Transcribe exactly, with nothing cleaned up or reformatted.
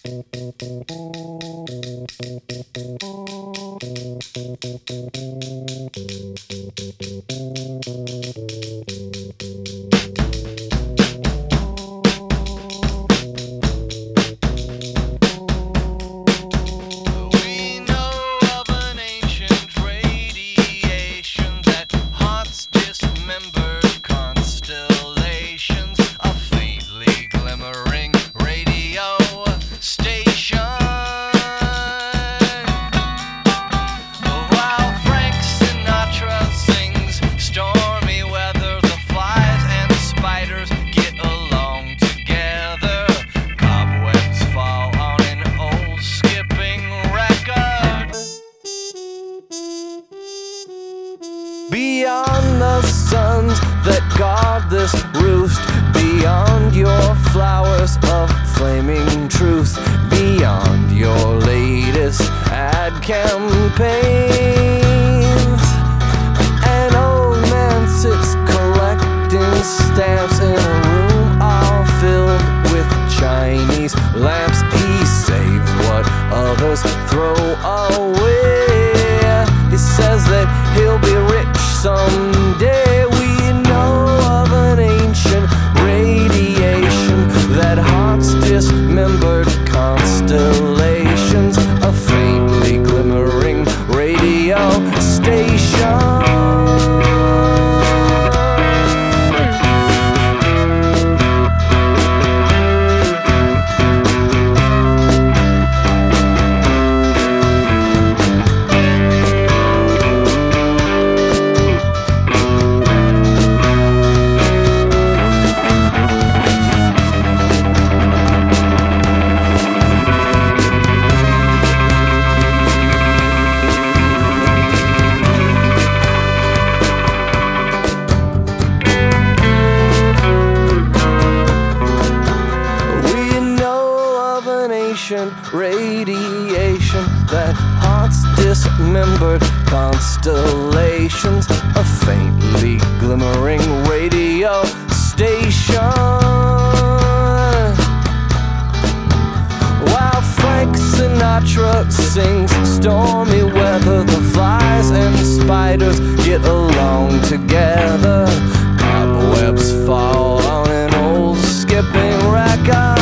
Beyond the suns that guard this roost, beyond your flowers of flaming truth, beyond your latest ad campaigns, an old man sits collecting stamps in a room all filled with Chinese lamps. He saves what others throw away. He says that he'll be rich someday. We know of an ancient radiation that haunts dismembered constellations, a faintly glimmering radio station. Radiation that haunts dismembered constellations, a faintly glimmering radio station. While Frank Sinatra sings stormy weather, the flies and spiders get along together. Cobwebs fall on an old skipping record.